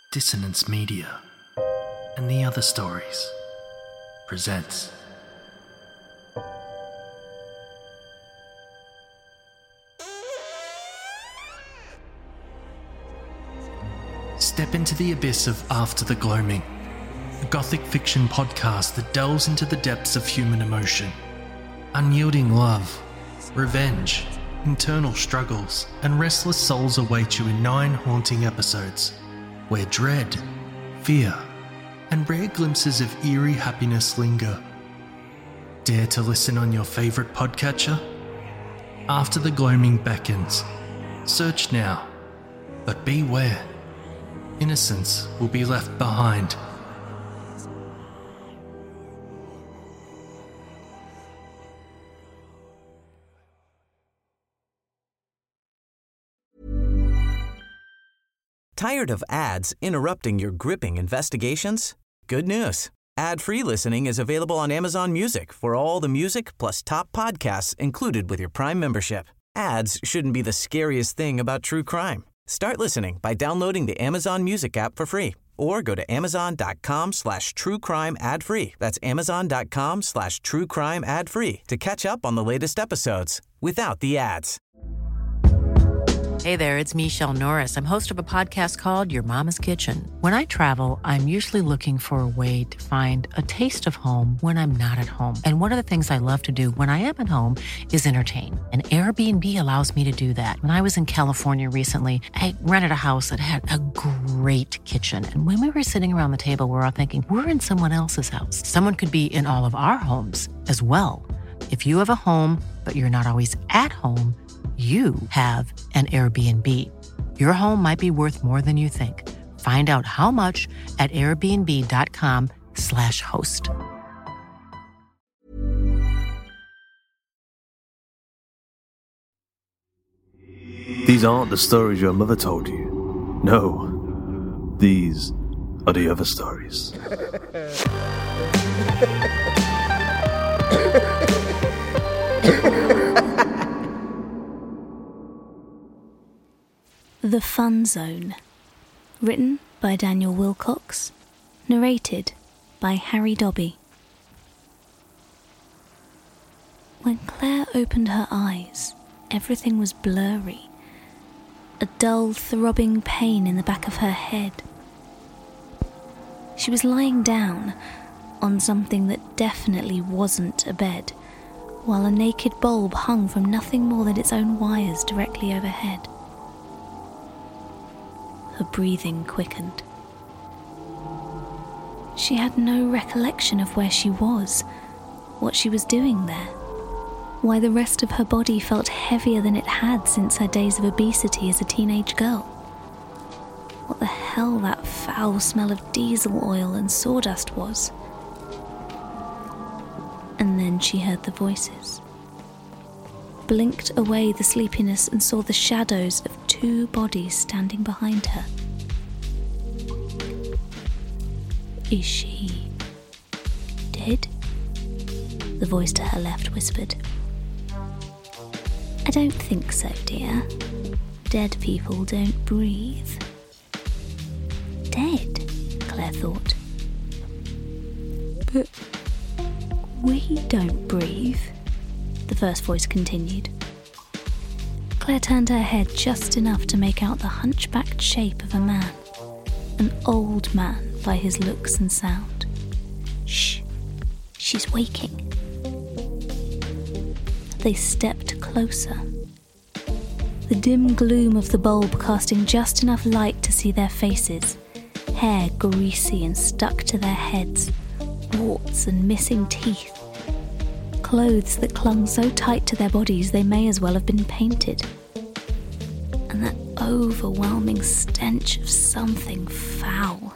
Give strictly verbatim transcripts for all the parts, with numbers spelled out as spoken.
Dissonance Media and the Other Stories presents Step into the abyss of After the Gloaming, a gothic fiction podcast that delves into the depths of human emotion, unyielding love, revenge, internal struggles, and restless souls await you in nine haunting episodes, where dread, fear, and rare glimpses of eerie happiness linger. Dare to listen on your favourite podcatcher? After the Gloaming beckons. Search now, but beware. Innocence will be left behind. Tired of ads interrupting your gripping investigations? Good news. Ad-free listening is available on Amazon Music for all the music plus top podcasts included with your Prime membership. Ads shouldn't be the scariest thing about true crime. Start listening by downloading the Amazon Music app for free or go to amazon.com slash true crime ad free. That's amazon.com slash true crime ad free to catch up on the latest episodes without the ads. Hey there, it's Michelle Norris. I'm host of a podcast called Your Mama's Kitchen. When I travel, I'm usually looking for a way to find a taste of home when I'm not at home. And one of the things I love to do when I am at home is entertain. And Airbnb allows me to do that. When I was in California recently, I rented a house that had a great kitchen. And when we were sitting around the table, we were all thinking, we're in someone else's house. Someone could be in all of our homes as well. If you have a home, but you're not always at home, you have an Airbnb. Your home might be worth more than you think. Find out how much at airbnb.com slash host. These aren't the stories your mother told you. No, these are the other stories. The Fun Zone. Written by Daniel Wilcox. Narrated by Harry Dobby. When Claire opened her eyes, everything was blurry. A dull, throbbing pain in the back of her head. She was lying down on something that definitely wasn't a bed, while a naked bulb hung from nothing more than its own wires directly overhead. Her breathing quickened. She had no recollection of where she was, what she was doing there, why the rest of her body felt heavier than it had since her days of obesity as a teenage girl. What the hell that foul smell of diesel oil and sawdust was. And then she heard the voices. Blinked away the sleepiness and saw the shadows of two bodies standing behind her. Is she dead? The voice to her left whispered. I don't think so, dear. Dead people don't breathe. Dead, Claire thought. But we don't breathe, the first voice continued. Claire turned her head just enough to make out the hunchbacked shape of a man. An old man by his looks and sound. Shh, she's waking. They stepped closer. The dim gloom of the bulb casting just enough light to see their faces, hair greasy and stuck to their heads, warts and missing teeth. Clothes that clung so tight to their bodies they may as well have been painted. And that overwhelming stench of something foul.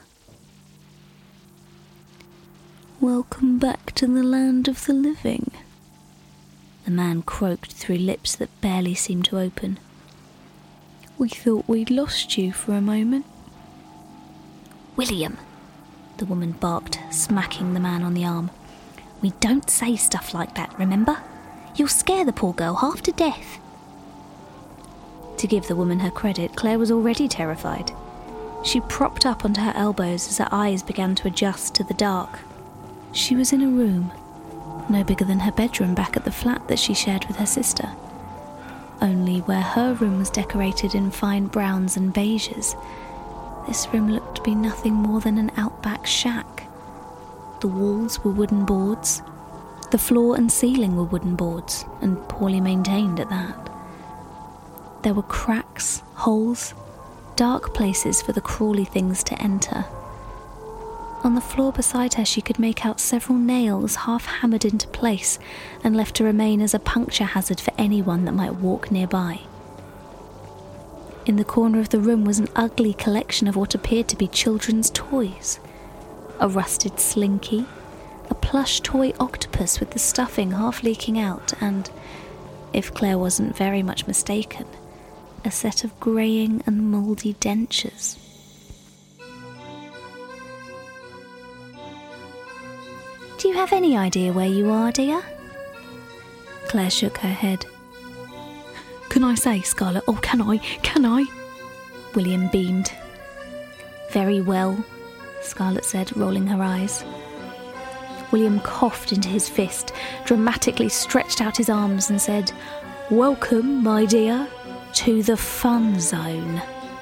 Welcome back to the land of the living, the man croaked through lips that barely seemed to open. We thought we'd lost you for a moment. William, the woman barked, smacking the man on the arm. We don't say stuff like that, remember? You'll scare the poor girl half to death. To give the woman her credit, Claire was already terrified. She propped up onto her elbows as her eyes began to adjust to the dark. She was in a room, no bigger than her bedroom back at the flat that she shared with her sister. Only where her room was decorated in fine browns and beiges, this room looked to be nothing more than an outback shack. The walls were wooden boards. The floor and ceiling were wooden boards, and poorly maintained at that. There were cracks, holes, dark places for the crawly things to enter. On the floor beside her, she could make out several nails half hammered into place and left to remain as a puncture hazard for anyone that might walk nearby. In the corner of the room was an ugly collection of what appeared to be children's toys. A rusted slinky, a plush toy octopus with the stuffing half leaking out, and, if Claire wasn't very much mistaken, a set of greying and mouldy dentures. "Do you have any idea where you are, dear?" Claire shook her head. "Can I say, Scarlett? Oh, can I? Can I?" William beamed. "Very well," Scarlett said, rolling her eyes. William coughed into his fist, dramatically stretched out his arms and said, "Welcome, my dear, to the fun zone."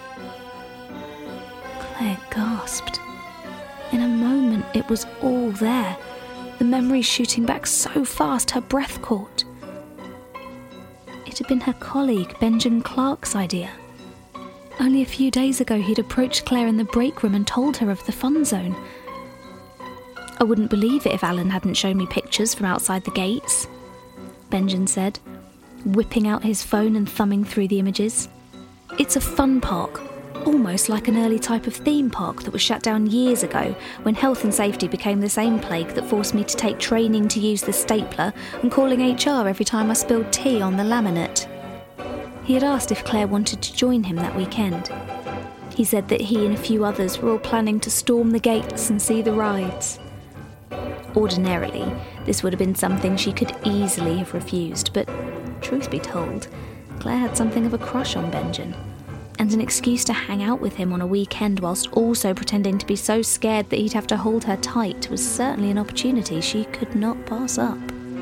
Claire gasped. In a moment it was all there, the memories shooting back so fast her breath caught. It had been her colleague Benjamin Clark's idea. Only a few days ago he'd approached Claire in the break room and told her of the fun zone. "I wouldn't believe it if Alan hadn't shown me pictures from outside the gates," Benjamin said, whipping out his phone and thumbing through the images. "It's a fun park, almost like an early type of theme park that was shut down years ago when health and safety became the same plague that forced me to take training to use the stapler and calling H R every time I spilled tea on the laminate." He had asked if Claire wanted to join him that weekend. He said that he and a few others were all planning to storm the gates and see the rides. Ordinarily, this would have been something she could easily have refused, but truth be told, Claire had something of a crush on Benjamin, and an excuse to hang out with him on a weekend whilst also pretending to be so scared that he'd have to hold her tight was certainly an opportunity she could not pass up.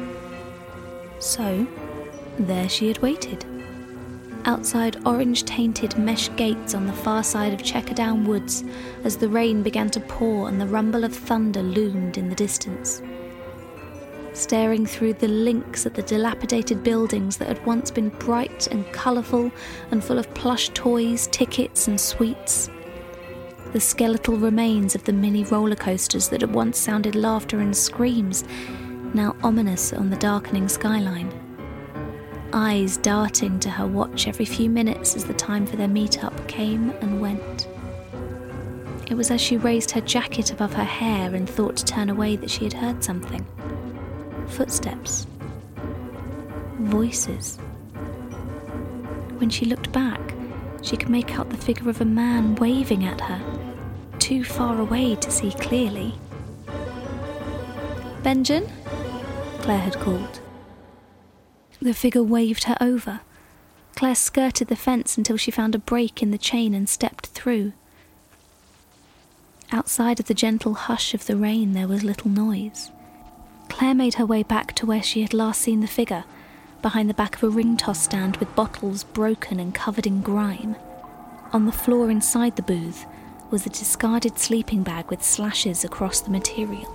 So, there she had waited, outside orange-tainted mesh gates on the far side of Checkerdown Woods as the rain began to pour and the rumble of thunder loomed in the distance. Staring through the links at the dilapidated buildings that had once been bright and colourful and full of plush toys, tickets and sweets. The skeletal remains of the mini roller coasters that had once sounded laughter and screams, now ominous on the darkening skyline. Eyes darting to her watch every few minutes as the time for their meet-up came and went. It was as she raised her jacket above her hair and thought to turn away that she had heard something. Footsteps. Voices. When she looked back, she could make out the figure of a man waving at her, too far away to see clearly. "Benjamin?" Claire had called. The figure waved her over. Claire skirted the fence until she found a break in the chain and stepped through. Outside of the gentle hush of the rain there was little noise. Claire made her way back to where she had last seen the figure, behind the back of a ring toss stand with bottles broken and covered in grime. On the floor inside the booth was a discarded sleeping bag with slashes across the material.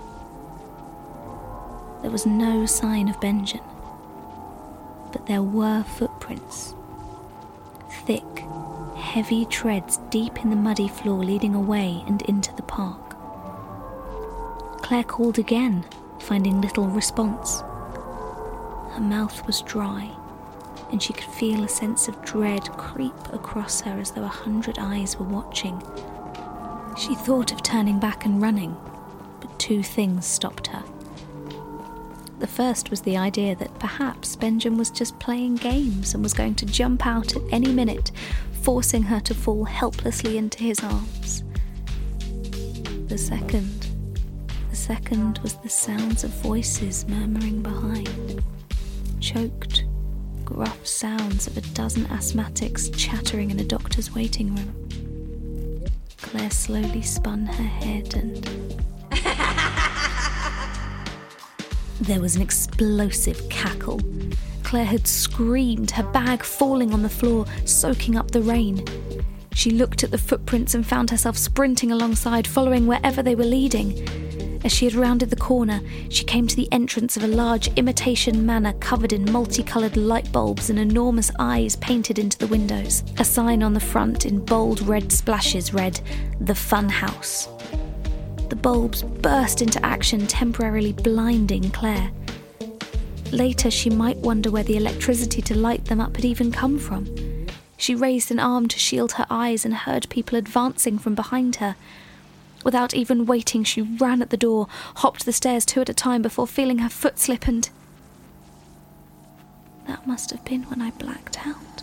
There was no sign of Benjamin, but there were footprints. Thick, heavy treads deep in the muddy floor leading away and into the park. Claire called again, finding little response. Her mouth was dry, and she could feel a sense of dread creep across her as though a hundred eyes were watching. She thought of turning back and running, but two things stopped her. The first was the idea that perhaps Benjamin was just playing games and was going to jump out at any minute, forcing her to fall helplessly into his arms. The second, the second was the sounds of voices murmuring behind. Choked, gruff sounds of a dozen asthmatics chattering in a doctor's waiting room. Claire slowly spun her head and... There was an explosive cackle. Claire had screamed, her bag falling on the floor, soaking up the rain. She looked at the footprints and found herself sprinting alongside, following wherever they were leading. As she had rounded the corner, she came to the entrance of a large imitation manor covered in multicoloured light bulbs and enormous eyes painted into the windows. A sign on the front in bold red splashes read, "The Fun House." The bulbs burst into action, temporarily blinding Claire. Later, she might wonder where the electricity to light them up had even come from. She raised an arm to shield her eyes and heard people advancing from behind her. Without even waiting, she ran at the door, hopped the stairs two at a time before feeling her foot slip and... That must have been when I blacked out.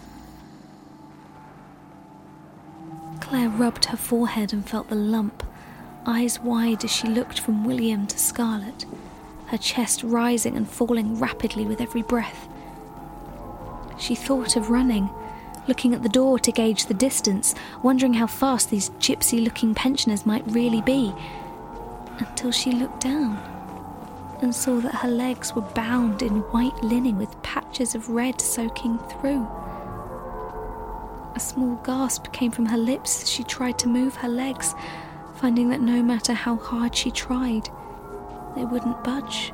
Claire rubbed her forehead and felt the lump, eyes wide as she looked from William to Scarlett, her chest rising and falling rapidly with every breath. She thought of running, looking at the door to gauge the distance, wondering how fast these gypsy-looking pensioners might really be, until she looked down and saw that her legs were bound in white linen with patches of red soaking through. A small gasp came from her lips as she tried to move her legs, finding that no matter how hard she tried, they wouldn't budge.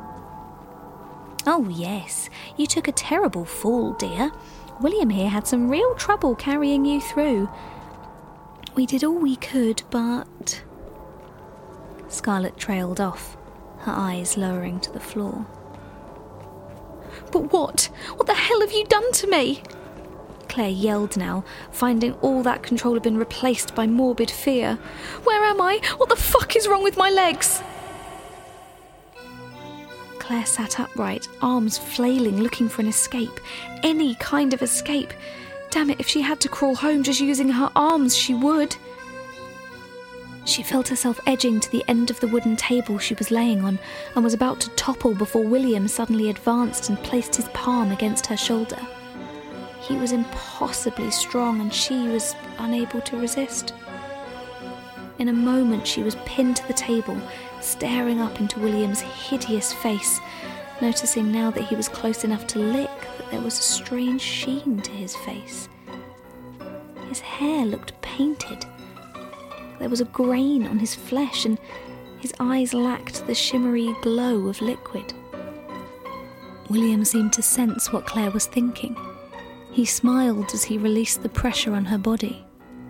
"Oh yes, you took a terrible fall, dear. William here had some real trouble carrying you through. We did all we could, but..." Scarlett trailed off, her eyes lowering to the floor. "But what? What the hell have you done to me?" Claire yelled now, finding all that control had been replaced by morbid fear. "Where am I? What the fuck is wrong with my legs?" Claire sat upright, arms flailing, looking for an escape. Any kind of escape. Damn it, if she had to crawl home just using her arms, she would. She felt herself edging to the end of the wooden table she was laying on and was about to topple before William suddenly advanced and placed his palm against her shoulder. He was impossibly strong and she was unable to resist. In a moment she was pinned to the table, staring up into William's hideous face, noticing now that he was close enough to lick that there was a strange sheen to his face. His hair looked painted. There was a grain on his flesh and his eyes lacked the shimmery glow of liquid. William seemed to sense what Claire was thinking. He smiled as he released the pressure on her body.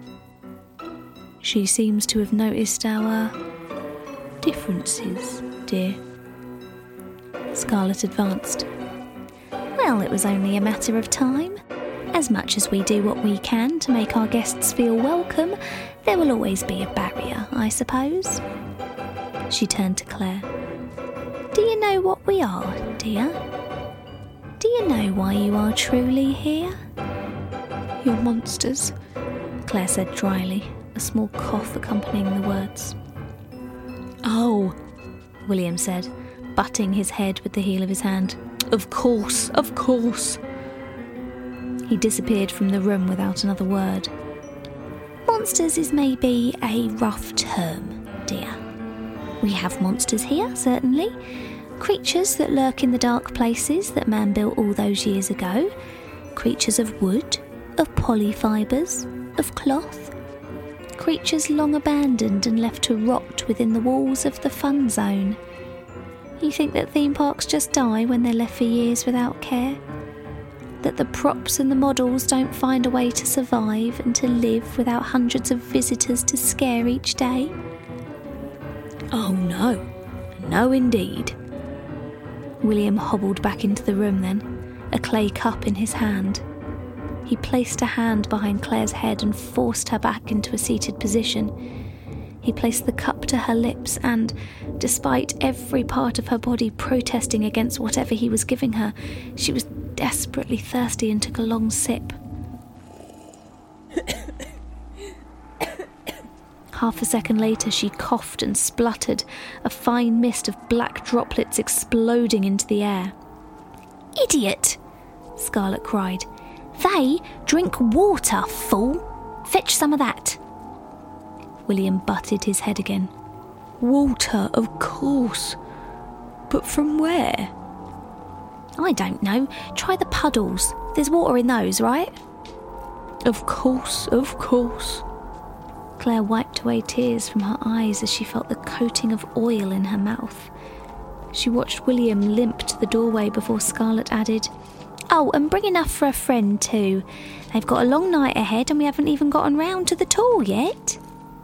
"She seems to have noticed our differences, dear." Scarlett advanced. "Well, it was only a matter of time. As much as we do what we can to make our guests feel welcome, there will always be a barrier, I suppose." She turned to Claire. "Do you know what we are, dear? Do you know why you are truly here?" "You're monsters," Claire said dryly, a small cough accompanying the words. "Oh," William said, butting his head with the heel of his hand. "Of course, of course." He disappeared from the room without another word. "Monsters is maybe a rough term, dear. We have monsters here, certainly. Creatures that lurk in the dark places that man built all those years ago. Creatures of wood, of polyfibres, of cloth. Creatures long abandoned and left to rot within the walls of the fun zone. You think that theme parks just die when they're left for years without care? That the props and the models don't find a way to survive and to live without hundreds of visitors to scare each day? Oh no, no indeed." William hobbled back into the room then, a clay cup in his hand. He placed a hand behind Claire's head and forced her back into a seated position. He placed the cup to her lips and, despite every part of her body protesting against whatever he was giving her, she was desperately thirsty and took a long sip. Half a second later, she coughed and spluttered, a fine mist of black droplets exploding into the air. "Idiot!" Scarlett cried. "They drink water, fool! Fetch some of that." William butted his head again. Water, of course. But from where? I don't know. Try the puddles. There's water in those, right? Of course, of course. Claire wiped away tears from her eyes as she felt the coating of oil in her mouth. She watched William limp to the doorway before Scarlett added, Oh, and bring enough for a friend too. They've got a long night ahead and we haven't even gotten round to the tour yet.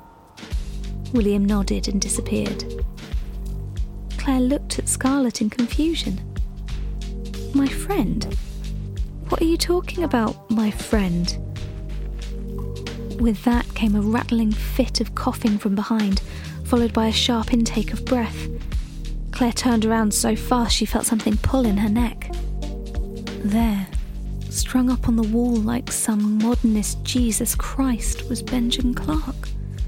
William nodded and disappeared. Claire looked at Scarlett in confusion. My friend? What are you talking about, my friend? With that came a rattling fit of coughing from behind, followed by a sharp intake of breath. Claire turned around so fast she felt something pull in her neck. There, strung up on the wall like some modernist Jesus Christ, was Benjamin Clark.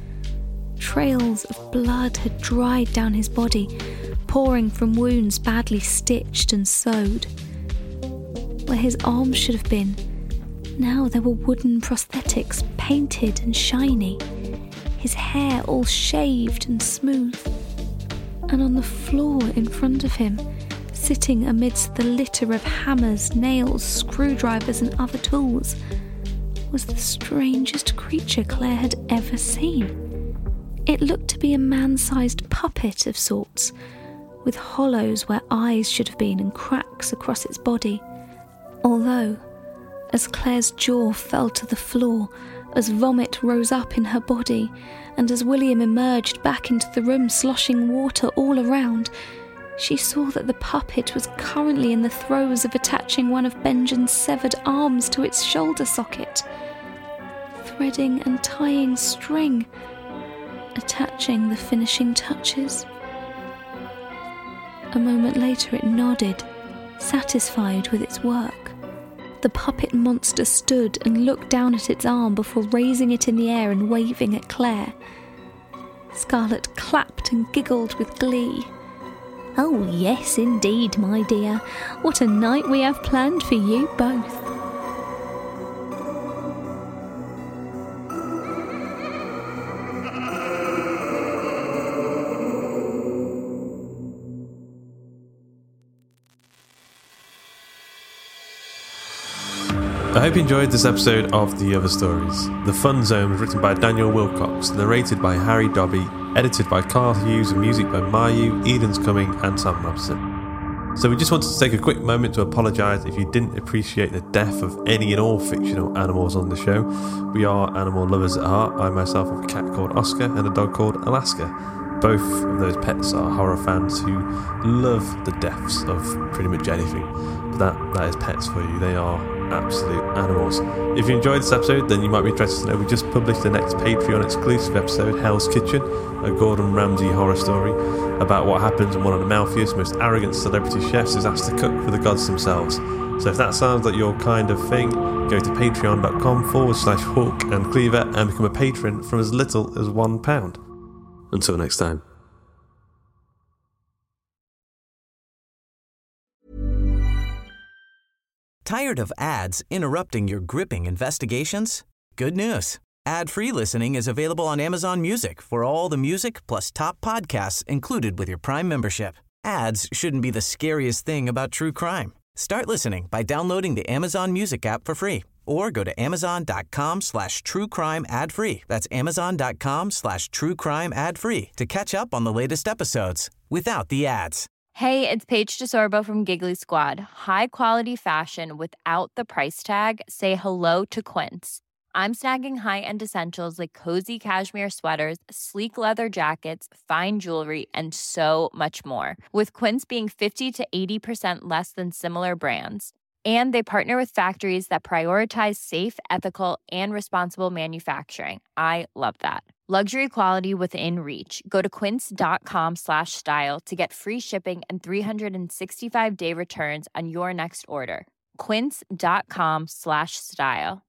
Trails of blood had dried down his body, pouring from wounds badly stitched and sewed. Where his arms should have been, now there were wooden prosthetics, painted and shiny, his hair all shaved and smooth. And on the floor in front of him, sitting amidst the litter of hammers, nails, screwdrivers and other tools, was the strangest creature Claire had ever seen. It looked to be a man-sized puppet of sorts, with hollows where eyes should have been and cracks across its body. Although, as Claire's jaw fell to the floor, as vomit rose up in her body, and as William emerged back into the room sloshing water all around, she saw that the puppet was currently in the throes of attaching one of Benjamin's severed arms to its shoulder socket, threading and tying string, attaching the finishing touches. A moment later it nodded, satisfied with its work. The puppet monster stood and looked down at its arm before raising it in the air and waving at Claire. Scarlett clapped and giggled with glee. Oh yes, indeed, my dear. What a night we have planned for you both. I hope you enjoyed this episode of The Other Stories. The Fun Zone was written by Daniel Wilcox, narrated by Harry Dobby, edited by Carl Hughes, and music by Mayu, Eden's Coming, and Tom Robson. So we just wanted to take a quick moment to apologise if you didn't appreciate the death of any and all fictional animals on the show. We are animal lovers at heart. I myself have a cat called Oscar and a dog called Alaska. Both of those pets are horror fans who love the deaths of pretty much anything. But that, that is pets for you. They are absolute animals. If you enjoyed this episode, then you might be interested to know we just published the next Patreon exclusive episode, Hell's Kitchen, a Gordon Ramsay horror story about what happens when one of the mouthiest, most arrogant celebrity chefs is asked to cook for the gods themselves. So if that sounds like your kind of thing, go to patreon.com forward slash Hawk and Cleaver and become a patron from as little as one pound. Until next time. Tired of ads interrupting your gripping investigations? Good news. Ad-free listening is available on Amazon Music for all the music plus top podcasts included with your Prime membership. Ads shouldn't be the scariest thing about true crime. Start listening by downloading the Amazon Music app for free or go to amazon.com slash true crime ad free. That's amazon.com slash true crime ad free to catch up on the latest episodes without the ads. Hey, it's Paige DeSorbo from Giggly Squad. High quality fashion without the price tag. Say hello to Quince. I'm snagging high-end essentials like cozy cashmere sweaters, sleek leather jackets, fine jewelry, and so much more. With Quince being fifty to eighty percent less than similar brands. And they partner with factories that prioritize safe, ethical, and responsible manufacturing. I love that. Luxury quality within reach. Go to quince.com slash style to get free shipping and three sixty-five day returns on your next order. Quince.com slash style.